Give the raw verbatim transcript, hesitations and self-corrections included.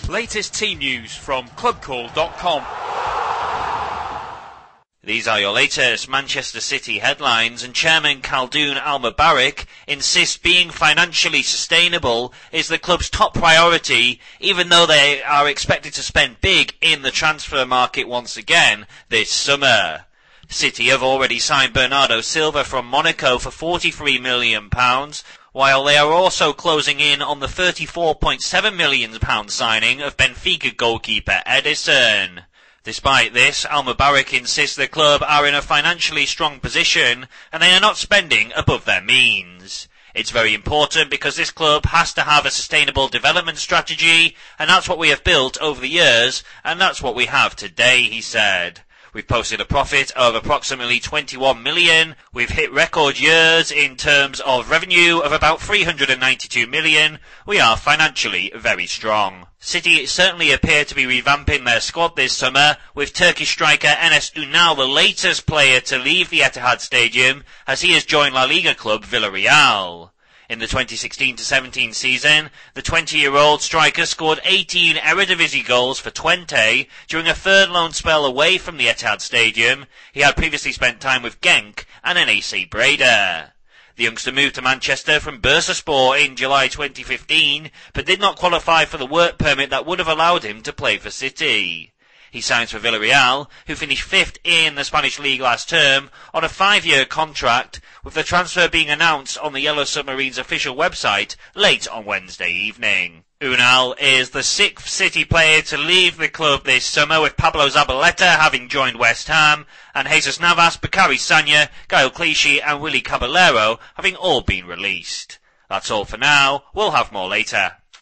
Latest team news from club call dot com. These are your latest Manchester City headlines, and Chairman Khaldoon Al-Mubarak insists being financially sustainable is the club's top priority, even though they are expected to spend big in the transfer market once again this summer. City have already signed Bernardo Silva from Monaco for forty-three million pounds, while they are also closing in on the thirty-four point seven million pounds signing of Benfica goalkeeper Ederson. Despite this, Al-Mubarak insists the club are in a financially strong position and they are not spending above their means. It's very important because this club has to have a sustainable development strategy, and that's what we have built over the years, and that's what we have today, he said. We've posted a profit of approximately twenty-one million. We've hit record years in terms of revenue of about three hundred ninety-two million. We are financially very strong. City certainly appear to be revamping their squad this summer, with Turkish striker Enes Ünal the latest player to leave the Etihad Stadium, as he has joined La Liga club Villarreal. In the twenty sixteen to seventeen season, the twenty-year-old striker scored eighteen Eredivisie goals for Twente during a third loan spell away from the Etihad Stadium. He had previously spent time with Genk and N A C Breda. The youngster moved to Manchester from Bursaspor in July twenty fifteen, but did not qualify for the work permit that would have allowed him to play for City. He signs for Villarreal, who finished fifth in the Spanish league last term, on a five-year contract, with the transfer being announced on the Yellow Submarine's official website late on Wednesday evening. Ünal is the sixth City player to leave the club this summer, with Pablo Zabaleta having joined West Ham, and Jesus Navas, Bakary Sagna, Gael Clichy and Willy Caballero having all been released. That's all for now. We'll have more later.